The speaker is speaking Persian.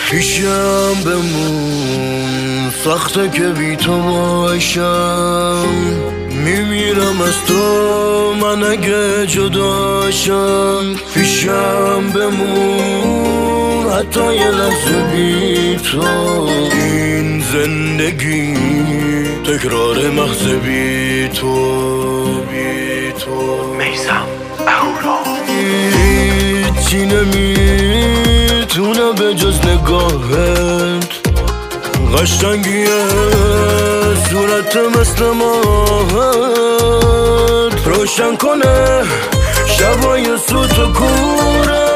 پیشم بمون، سخته که بی تو باشم. میمیرم از تو من اگه جداشم. پیشم بمون حتی یه لحظه بی تو. این زندگی تکرار محض بی تو. میثم اهورا. هیچی نمیتونه به جز نگاهت، قشنگیه صورت مثل ماهت، روشن کنه شبای سوت و کوره.